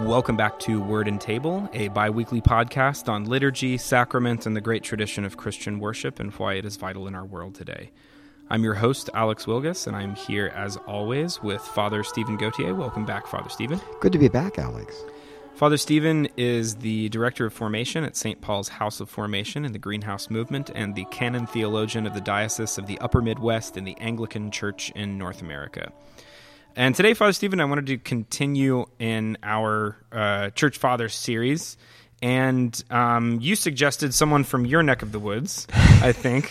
Welcome back to Word and Table, a bi-weekly podcast on liturgy, sacrament, and the great tradition of Christian worship and why it is vital in our world today. I'm your host, Alex Wilgus, and I'm here, as always, with Father Stephen Gauthier. Welcome back, Father Stephen. Good to be back, Alex. Father Stephen is the Director of Formation at St. Paul's House of Formation in the Greenhouse Movement and the Canon Theologian of the Diocese of the Upper Midwest in the Anglican Church in North America. And today, Father Stephen, I wanted to continue in our Church Fathers series, and you suggested someone from your neck of the woods, I think,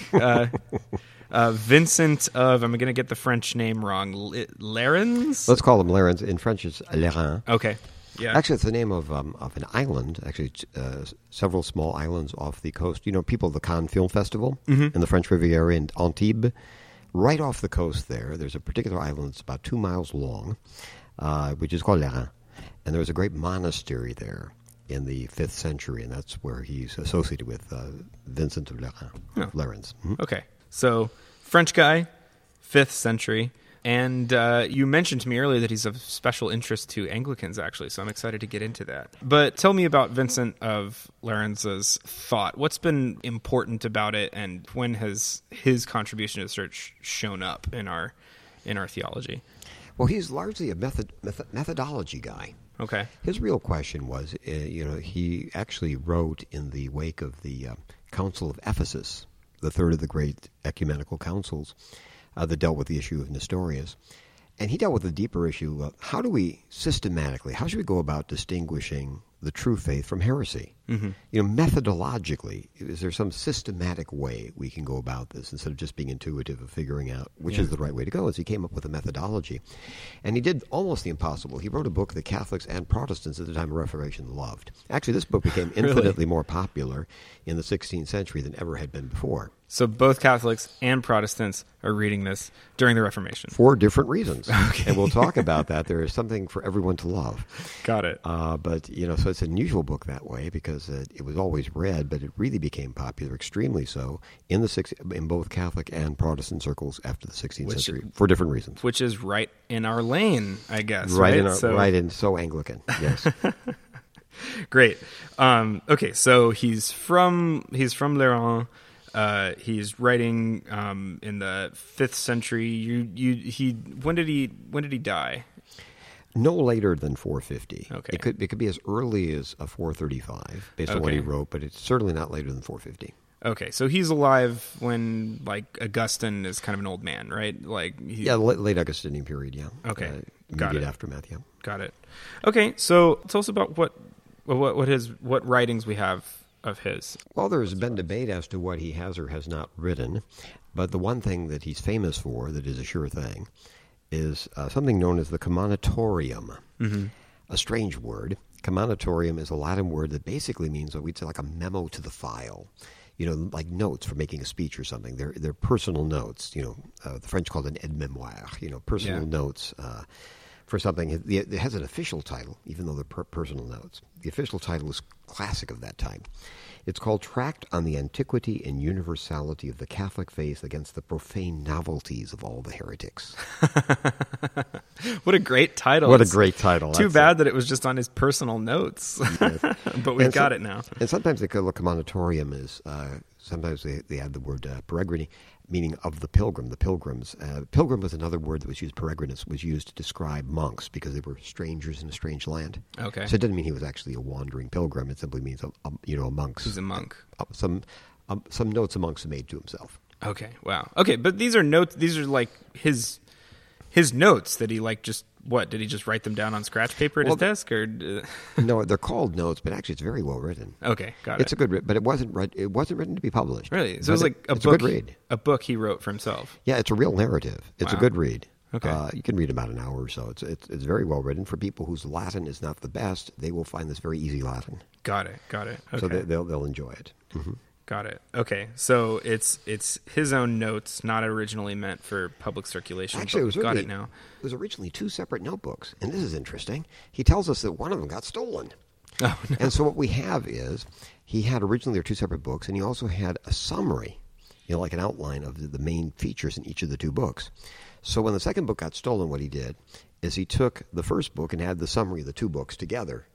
Vincent of, I'm going to get the French name wrong, Lérins? Let's call him Lérins. In French, it's Lérins. Okay, yeah. Actually, it's the name of an island, actually several small islands off the coast. You know, people of the Cannes Film Festival in the French Riviera in Antibes. Right off the coast there's a particular island that's about 2 miles long, which is called Lérins. And there was a great monastery there in the 5th century, and that's where he's associated with Vincent of Lérins. Oh. Lérins. Mm-hmm. Okay, so French guy, 5th century. And you mentioned to me earlier that he's of special interest to Anglicans, actually, so I'm excited to get into that. But tell me about Vincent of Lérins' thought. What's been important about it, and when has his contribution to the church shown up in our theology? Well, he's largely a methodology guy. Okay. His real question was, he actually wrote in the wake of the Council of Ephesus, the third of the great ecumenical councils, that dealt with the issue of Nestorius. And he dealt with a deeper issue of how should we go about distinguishing the true faith from heresy? Mm-hmm. You know, methodologically, is there some systematic way we can go about this instead of just being intuitive of figuring out which is the right way to go? So he came up with a methodology. And he did almost the impossible. He wrote a book that Catholics and Protestants at the time of Reformation loved. Actually, this book became infinitely more popular in the 16th century than ever had been before. So both Catholics and Protestants are reading this during the Reformation. For different reasons. Okay. And we'll talk about that. There is something for everyone to love. Got it. But, so it's an unusual book that way because it was always read, but it really became popular, extremely so, in both Catholic and Protestant circles after the 16th century for different reasons. Which is right in our lane, I guess. Right in so Anglican, yes. Great. Okay, so he's from Lérins. He's writing in the 5th century. When did he die? No later than 450. Okay. It could be as early as 435 based on what he wrote, but it's certainly not later than 450. Okay, so he's alive when Augustine is kind of an old man, right? Late Augustinian period. Yeah. Okay, immediate aftermath. Yeah. Got it. Okay, so tell us about what writings we have of his. Well, there's been debate as to what he has or has not written, but the one thing that he's famous for, that is a sure thing, is something known as the Commonitorium. Mm-hmm. A strange word. Commonitorium is a Latin word that basically means what we'd say like a memo to the file. Like notes for making a speech or something. They're personal notes. The French call it an aide-mémoire. Personal notes for something. It has an official title, even though they're personal notes. The official title is classic of that time. It's called Tract on the Antiquity and Universality of the Catholic Faith Against the Profane Novelties of All the Heretics. What a great title. What a great title. Too bad that it was just on his personal notes. Yes. But we've got it now. And sometimes they call it commonitorium is, sometimes they add the word peregrini, meaning of the pilgrim, the pilgrims. Pilgrim was another word that was used, peregrinus, was used to describe monks because they were strangers in a strange land. Okay. So it doesn't mean he was actually a wandering pilgrim. It simply means a monk. He's a monk. Some notes a monk's made to himself. Okay, wow. Okay, but these are notes, these are like his notes that he did he just write them down on scratch paper at his desk? Or No, they're called notes, but actually it's very well written. Okay, got it. It's a good, but it wasn't written to be published. Really? So it was like it's a good read. A book he wrote for himself. Yeah, it's a real narrative. It's a good read. Okay. You can read about an hour or so. It's very well written. For people whose Latin is not the best, they will find this very easy Latin. Got it. Okay. So they'll enjoy it. Mm-hmm. Got it. Okay, so it's his own notes, not originally meant for public circulation. Actually, it now. It was originally 2 separate notebooks, and this is interesting. He tells us that one of them got stolen. Oh, no. And so what we have is he had originally 2 separate books, and he also had a summary, like an outline of the main features in each of the 2 books. So when the second book got stolen, what he did is he took the first book and had the summary of the 2 books together.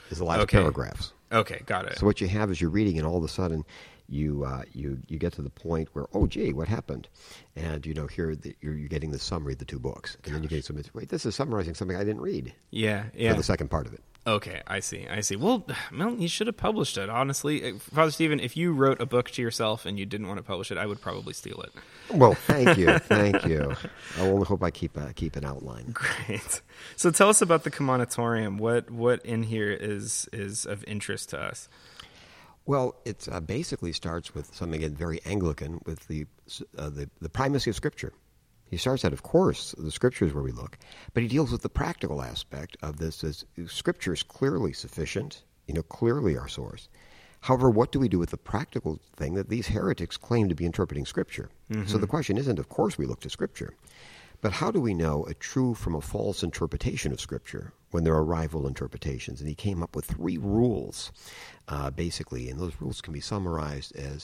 is the last Okay. paragraphs. Okay, got it. So what you have is you're reading, and all of a sudden, you get to the point where, oh, gee, what happened? And here you're getting the summary of the two books, and then you get some. Wait, this is summarizing something I didn't read. Yeah. For the second part of it. Okay, I see. Well, you should have published it, honestly. Father Stephen, if you wrote a book to yourself and you didn't want to publish it, I would probably steal it. Well, thank you. I only hope I keep an outline. Great. So tell us about the Commonitorium. What in here is of interest to us? Well, it basically starts with something very Anglican, with the primacy of Scripture. He starts out, of course, the Scripture is where we look, but he deals with the practical aspect of this as Scripture is clearly sufficient, clearly our source. However, what do we do with the practical thing that these heretics claim to be interpreting Scripture? Mm-hmm. So the question isn't, of course, we look to Scripture, but how do we know a true from a false interpretation of Scripture when there are rival interpretations? And he came up with 3 rules, basically, and those rules can be summarized as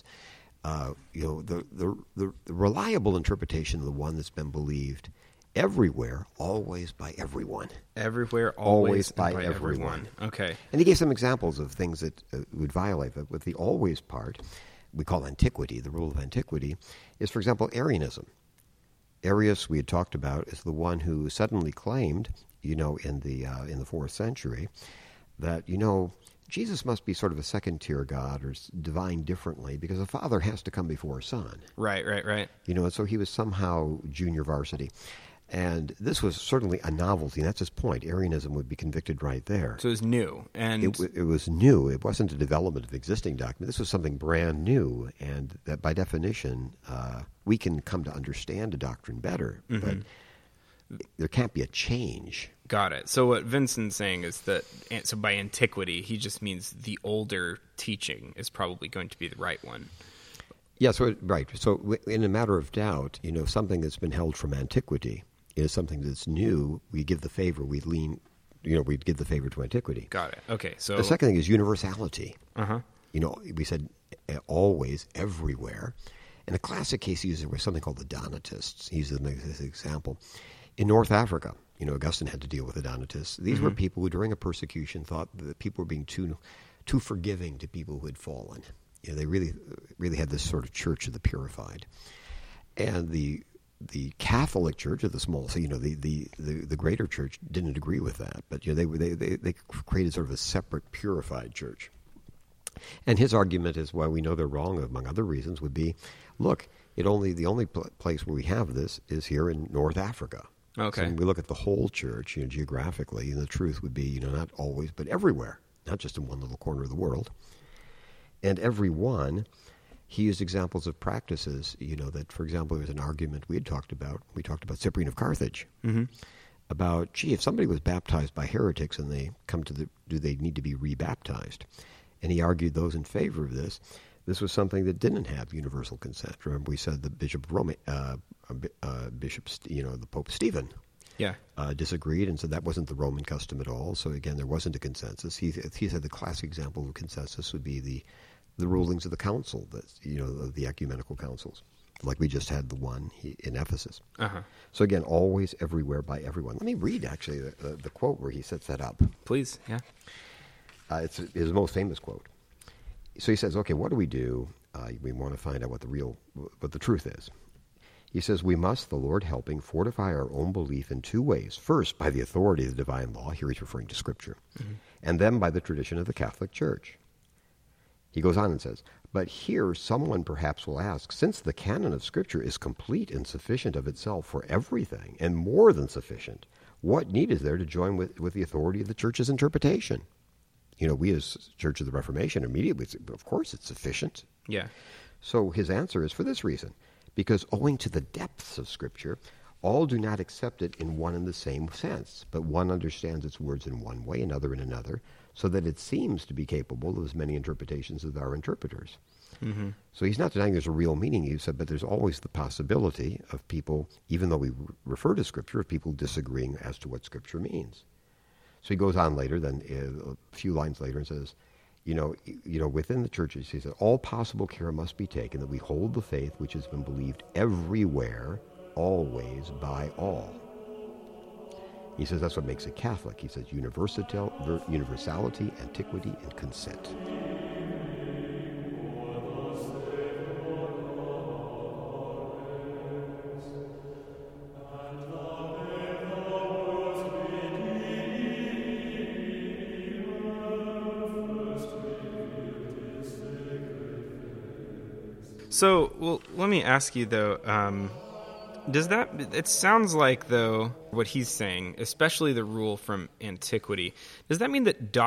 the reliable interpretation of the one that's been believed everywhere, always by everyone. Everywhere, always by everyone. Okay. And he gave some examples of things that would violate that. With the always part, we call antiquity. The rule of antiquity is, for example, Arianism. Arius, we had talked about, is the one who suddenly claimed, in the 4th century, that Jesus must be sort of a second-tier God or divine differently because the Father has to come before Son. Right. And so he was somehow junior varsity. And this was certainly a novelty. That's his point. Arianism would be convicted right there. So it was new. And it was new. It wasn't a development of existing doctrine. This was something brand new. And that by definition, we can come to understand a doctrine better. Mm-hmm. But there can't be a change. Got it. So what Vincent's saying is that, so by antiquity, he just means the older teaching is probably going to be the right one. Yeah, right. So in a matter of doubt, something that's been held from antiquity is something that's new. We give the favor. We'd give the favor to antiquity. Got it. Okay. So the second thing is universality. Uh-huh. We said always, everywhere. And a classic case he used was something called the Donatists. He used this example. In North Africa, Augustine had to deal with the Donatists. These were people who, during a persecution, thought that people were being too forgiving to people who had fallen. They really had this sort of church of the purified. And the Catholic Church, or the small, so the greater church didn't agree with that. But they created sort of a separate purified church. And his argument is why we know they're wrong, among other reasons, would be, look, the only place where we have this is here in North Africa. Okay. So when we look at the whole church, geographically, and the truth would be, not always, but everywhere, not just in one little corner of the world. And every one, he used examples of practices, that, for example, there was an argument we talked about Cyprian of Carthage, about, if somebody was baptized by heretics and they come do they need to be rebaptized? And he argued those in favor of this. This was something that didn't have universal consent. Remember, we said the Bishop of Rome, the Pope Stephen, disagreed and said that wasn't the Roman custom at all. So again, there wasn't a consensus. He said the classic example of consensus would be the rulings of the council, of the ecumenical councils, like we just had the one in Ephesus. Uh-huh. So again, always, everywhere, by everyone. Let me read actually the quote where he sets that up. Please, yeah. It's his most famous quote. So he says, okay, what do? We want to find out what the truth is. He says, we must, the Lord helping, fortify our own belief in 2 ways. First, by the authority of the divine law. Here he's referring to Scripture. Mm-hmm. And then by the tradition of the Catholic Church. He goes on and says, but here someone perhaps will ask, since the canon of Scripture is complete and sufficient of itself for everything, and more than sufficient, what need is there to join with the authority of the Church's interpretation? We as Church of the Reformation immediately say, of course it's sufficient. Yeah. So his answer is for this reason. Because owing to the depths of Scripture, all do not accept it in one and the same sense, but one understands its words in one way, another in another, so that it seems to be capable of as many interpretations as our interpreters. Mm-hmm. So he's not denying there's a real meaning, he said, but there's always the possibility of people, even though we refer to Scripture, of people disagreeing as to what Scripture means. So he goes on later, then a few lines later, and says, within the churches, he said, all possible care must be taken that we hold the faith which has been believed everywhere, always, by all. He says that's what makes it Catholic. He says universality, antiquity, and consent. So, well, let me ask you, though, it sounds like, though, what he's saying, especially the rule from antiquity, does that mean that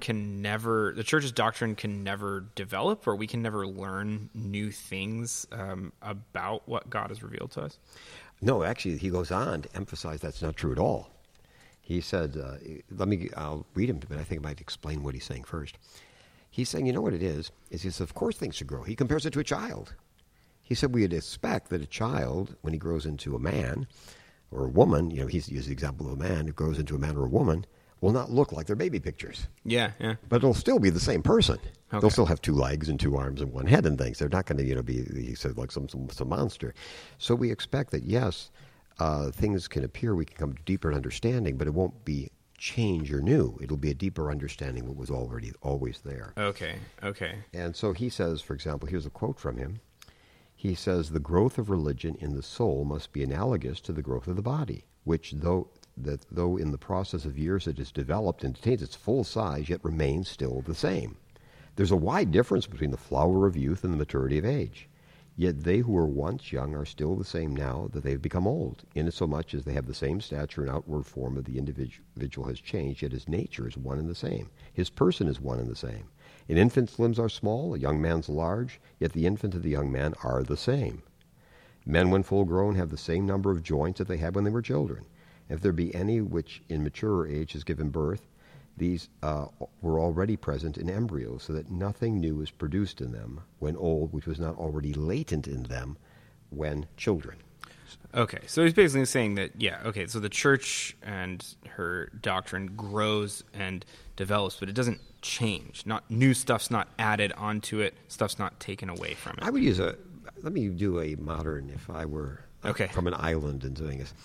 the church's doctrine can never develop, or we can never learn new things about what God has revealed to us? No, actually, he goes on to emphasize that's not true at all. He said, I'll read him, but I think I might explain what he's saying first. He's saying, you know what it is? He says, of course things should grow. He compares it to a child. He said we'd expect that a child, when he grows into a man or a woman, he's used the example of a man who grows into a man or a woman, will not look like their baby pictures. Yeah. But it'll still be the same person. Okay. They'll still have 2 legs and 2 arms and 1 head and things. They're not going to, be, he said, like some monster. So we expect that, yes, things can appear, we can come to deeper understanding, but it won't be change or new. It'll be a deeper understanding what was already always there. Okay. And so he says, for example, here's a quote from him. He says, the growth of religion in the soul must be analogous to the growth of the body, which though in the process of years it is developed and attains its full size, yet remains still the same. There's a wide difference between the flower of youth and the maturity of age. Yet they who were once young are still the same now that they have become old, inasmuch as they have the same stature and outward form of the individual has changed, yet his nature is one and the same. His person is one and the same. An infant's limbs are small, a young man's large, yet the infant and the young man are the same. Men, when full grown, have the same number of joints that they had when they were children. If there be any which in maturer age has given birth, these were already present in embryos, so that nothing new is produced in them when old, which was not already latent in them when children. Okay, so he's basically saying that, so the church and her doctrine grows and develops, but it doesn't change. Not new stuff's not added onto it, stuff's not taken away from it. I would use let me do a modern, if I were from an island and doing this.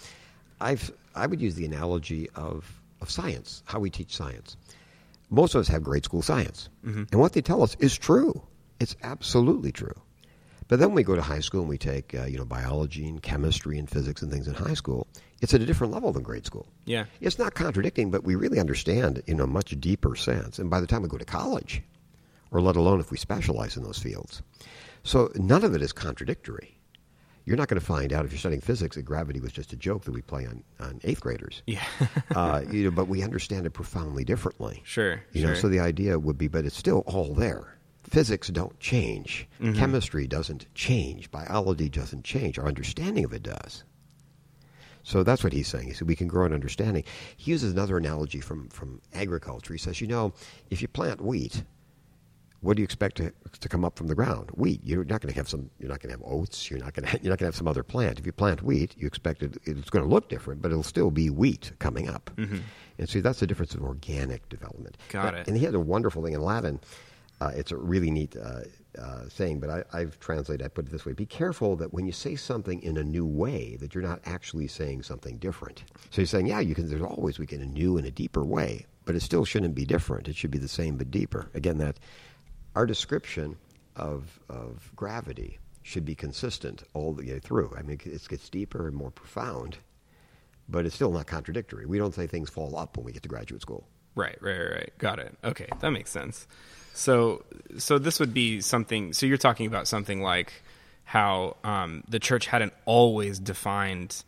I would use the analogy of science, how we teach science. Most of us have grade school science. Mm-hmm. And what they tell us is true. It's absolutely true. But then we go to high school and we take biology and chemistry and physics and things in high school. It's at a different level than grade school. Yeah. It's not contradicting, but we really understand in a much deeper sense. And by the time we go to college, or let alone if we specialize in those fields. So none of it is contradictory. You're not going to find out if you're studying physics that gravity was just a joke that we play on 8th graders. Yeah. But we understand it profoundly differently. Sure. So the idea would be, but it's still all there. Physics don't change. Mm-hmm. Chemistry doesn't change. Biology doesn't change. Our understanding of it does. So that's what he's saying. He said we can grow in understanding. He uses another analogy from agriculture. He says, if you plant wheat, what do you expect to come up from the ground? Wheat. You're not going to have You're not going to have oats. You're not going to have some other plant. If you plant wheat, you expect it's going to look different, but it'll still be wheat coming up. Mm-hmm. And so that's the difference of organic development. Got it. And he had a wonderful thing in Latin. It's a really neat saying, but I've translated. I put it this way: be careful that when you say something in a new way, that you're not actually saying something different. So he's saying, there's always we get a new and a deeper way, but it still shouldn't be different. It should be the same but deeper. Again, that. Our description of gravity should be consistent all the way through. I mean, it gets deeper and more profound, but it's still not contradictory. We don't say things fall up when we get to graduate school. Right. Got it. Okay, that makes sense. So this would be something. So you're talking about something like how the church hadn't always defined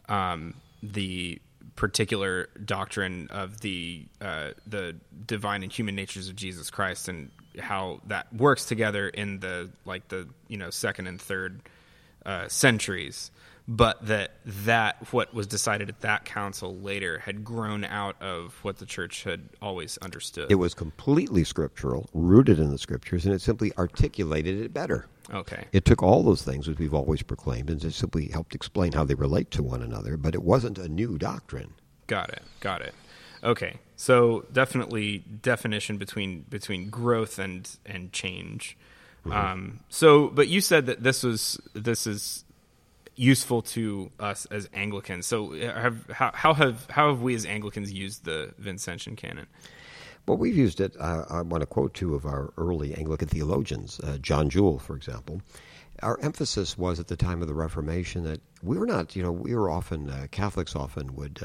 the particular doctrine of the divine and human natures of Jesus Christ and how that works together in the second and third centuries, but that what was decided at that council later had grown out of what the church had always understood. It was completely scriptural, rooted in the scriptures, and it simply articulated it better. Okay. It took all those things which we've always proclaimed and just simply helped explain how they relate to one another, but it wasn't a new doctrine. Got it. Okay. So definitely definition between growth and change. Mm-hmm. But you said that this is useful to us as Anglicans. So how have we as Anglicans used the Vincentian canon? Well, we've used it. I want to quote two of our early Anglican theologians, John Jewell, for example. Our emphasis was at the time of the Reformation that we were not, we were often, Catholics often would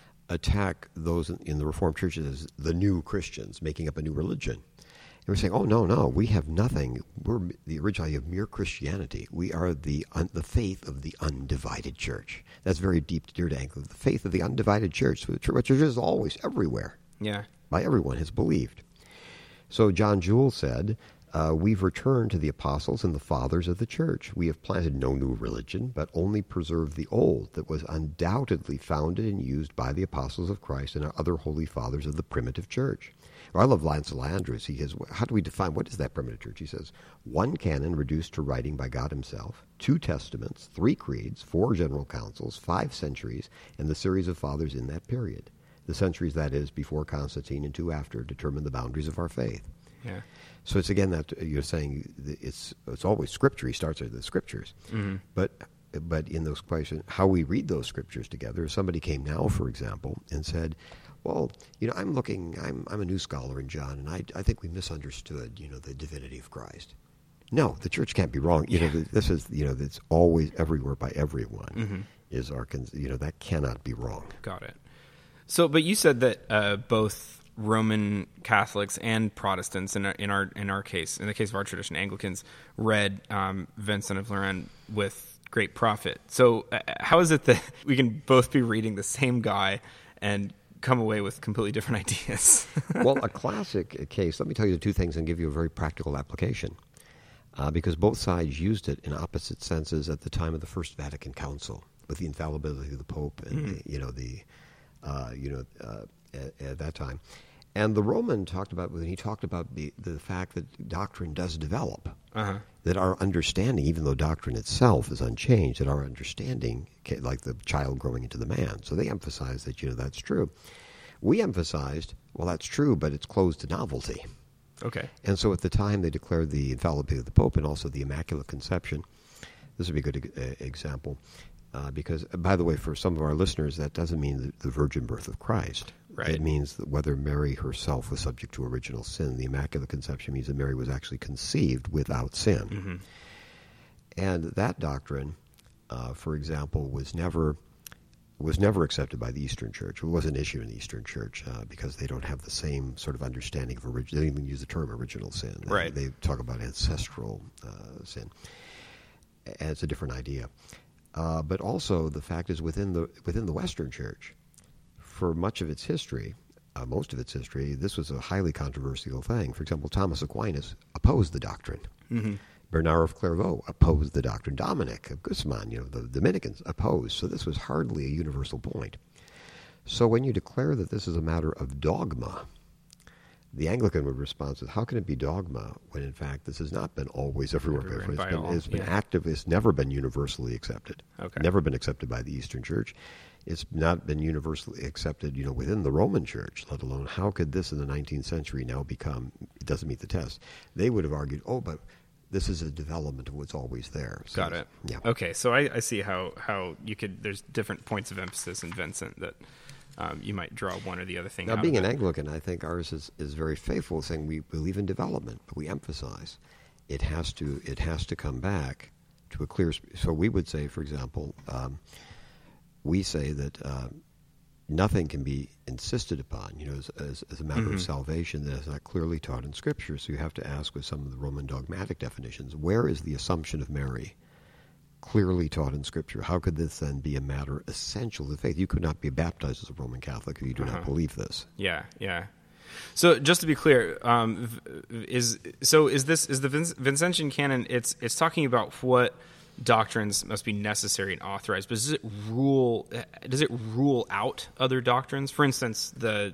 attack those in the Reformed churches as the new Christians, making up a new religion. And we're saying, oh, no, we have nothing. We're the original idea of mere Christianity. We are the faith of the undivided church. That's very deep, dear to Anglican. The faith of the undivided church, which is always everywhere. Yeah. By everyone has believed. So John Jewell said, we've returned to the apostles and the fathers of the church. We have planted no new religion, but only preserved the old that was undoubtedly founded and used by the apostles of Christ and our other holy fathers of the primitive church. Well, I love Lancel Andrews. He says, how do we define, what is that primitive church? He says, 1 canon reduced to writing by God himself, 2 testaments, 3 creeds, 4 general councils, 5 centuries, and the series of fathers in that period. The centuries, that is, before Constantine and 2 after, determine the boundaries of our faith. Yeah. So it's again that you're saying it's always Scripture. He starts with the Scriptures. Mm-hmm. But in those questions, how we read those Scriptures together, if somebody came now, for example, and said, well, I'm a new scholar in John, and I think we misunderstood, the divinity of Christ. No, the church can't be wrong. This is, it's always everywhere by everyone. Mm-hmm. Is our, that cannot be wrong. Got it. So, but you said that both Roman Catholics and Protestants, in our case, in the case of our tradition, Anglicans, read Vincent of Lérins with great profit. So, how is it that we can both be reading the same guy and come away with completely different ideas? Well, a classic case. Let me tell you the 2 things and give you a very practical application, because both sides used it in opposite senses at the time of the First Vatican Council, with the infallibility of the Pope and at that time. And the Roman talked about, when he talked about the fact that doctrine does develop, that our understanding, even though doctrine itself is unchanged, that our understanding, like the child growing into the man. So they emphasized that, that's true. We emphasized, well, that's true, but it's closed to novelty. Okay. And so at the time they declared the infallibility of the Pope and also the Immaculate Conception. This would be a good example. Because, by the way, for some of our listeners, that doesn't mean the virgin birth of Christ. Right. It means that whether Mary herself was subject to original sin. The Immaculate Conception means that Mary was actually conceived without sin. Mm-hmm. And that doctrine, for example, was never accepted by the Eastern Church. It was an issue in the Eastern Church because they don't have the same sort of understanding of original. They don't even use the term original sin. Right. They talk about ancestral sin. And it's a different idea. But also the fact is within the Western Church, for much of its history, most of its history, this was a highly controversial thing. For example, Thomas Aquinas opposed the doctrine. Mm-hmm. Bernard of Clairvaux opposed the doctrine. Dominic of Guzman, the Dominicans, opposed. So this was hardly a universal point. So when you declare that this is a matter of dogma, the Anglican would respond with, how can it be dogma when, in fact, this has not been always everywhere. It's been active. It's never been universally accepted. Okay. Never been accepted by the Eastern Church. It's not been universally accepted, within the Roman Church, let alone how could this in the 19th century now become, it doesn't meet the test. They would have argued, but this is a development of what's always there. So, got it. Yeah. Okay, so I see how you could, there's different points of emphasis in Vincent that you might draw one or the other thing now, out. Now, being an Anglican, I think ours is very faithful, saying we believe in development, but we emphasize it has to come back to a clear. So we would say, for example, we say that nothing can be insisted upon, as a matter of salvation that is not clearly taught in Scripture. So you have to ask with some of the Roman dogmatic definitions, where is the Assumption of Mary clearly taught in Scripture? How could this then be a matter essential to faith? You could not be baptized as a Roman Catholic if you do not believe this. Yeah. So just to be clear, is the Vincentian canon? It's talking about what doctrines must be necessary and authorized, but does it rule out other doctrines? For instance, the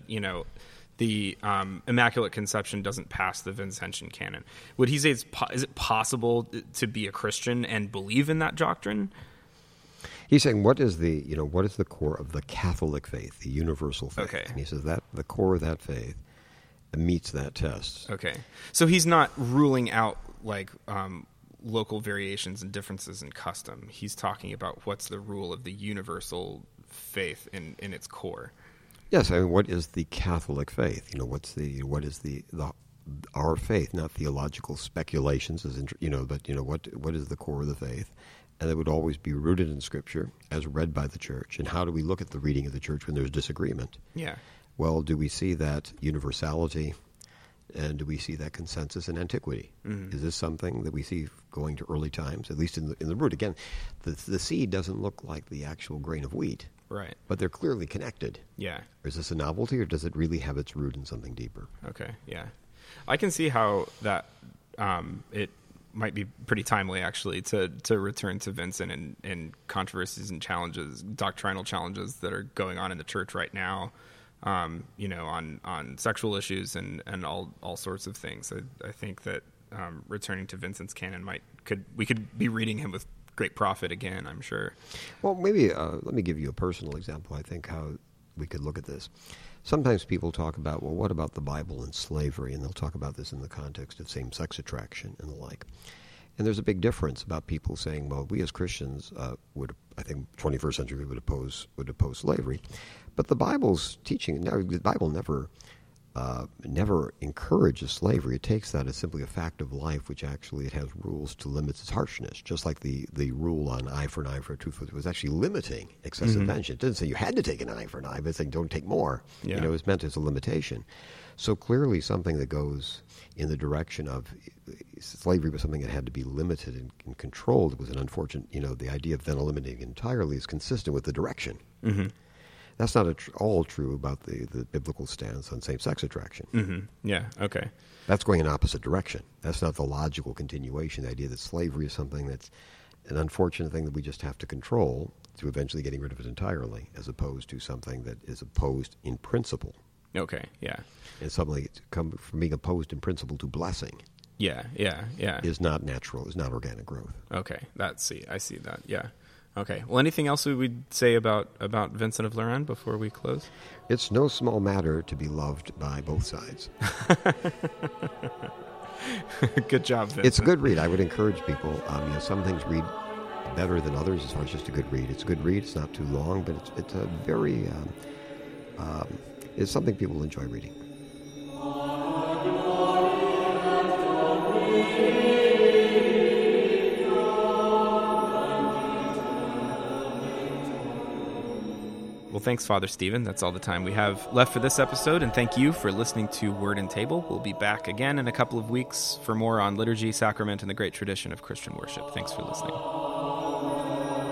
Immaculate Conception doesn't pass the Vincentian canon. Would he say is it possible to be a Christian and believe in that doctrine? He's saying what is the core of the Catholic faith, the universal faith? Okay. And he says that the core of that faith meets that test. Okay. So he's not ruling out local variations and differences in custom. He's talking about what's the rule of the universal faith in its core. Yes, I mean, what is the Catholic faith? What is the our faith, not theological speculations, what is the core of the faith? And it would always be rooted in Scripture as read by the Church. And how do we look at the reading of the Church when there's disagreement? Yeah. Well, do we see that universality, and do we see that consensus in antiquity? Mm-hmm. Is this something that we see going to early times, at least in the root? Again, the seed doesn't look like the actual grain of wheat. Right. But they're clearly connected. Yeah. Is this a novelty, or does it really have its root in something deeper? Okay, yeah. I can see how that it might be pretty timely, actually, to return to Vincent and controversies and challenges, doctrinal challenges that are going on in the church right now, on sexual issues and all sorts of things. I think that returning to Vincent's canon we could be reading him with great profit again, I'm sure. Well, maybe let me give you a personal example, I think, how we could look at this. Sometimes people talk about, well, what about the Bible and slavery? And they'll talk about this in the context of same-sex attraction and the like. And there's a big difference about people saying, well, we as Christians would, I think, 21st century would oppose slavery. But the Bible's teaching, the Bible never encourages slavery. It takes that as simply a fact of life, which actually it has rules to limit its harshness, just like the rule on eye for an eye for a tooth was actually limiting excessive vengeance. It didn't say you had to take an eye for an eye, but it's saying don't take more. Yeah. It was meant as a limitation. So clearly something that goes in the direction of slavery was something that had to be limited and controlled. It was an unfortunate, the idea of then eliminating it entirely is consistent with the direction. Mm-hmm. That's not all true about the biblical stance on same-sex attraction. Mm-hmm. Yeah, okay. That's going in opposite direction. That's not the logical continuation, the idea that slavery is something that's an unfortunate thing that we just have to control to eventually getting rid of it entirely, as opposed to something that is opposed in principle. Okay, yeah. And something from being opposed in principle to blessing. Yeah. Is not natural, is not organic growth. Okay, I see that, yeah. Okay. Well, anything else we would say about Vincent of Lerins before we close? It's no small matter to be loved by both sides. Good job, Vincent. It's a good read. I would encourage people. Some things read better than others as far as just a good read. It's a good read. It's not too long, but it's a very it's something people enjoy reading. Well, thanks, Father Stephen. That's all the time we have left for this episode, and thank you for listening to Word and Table. We'll be back again in a couple of weeks for more on liturgy, sacrament, and the great tradition of Christian worship. Thanks for listening.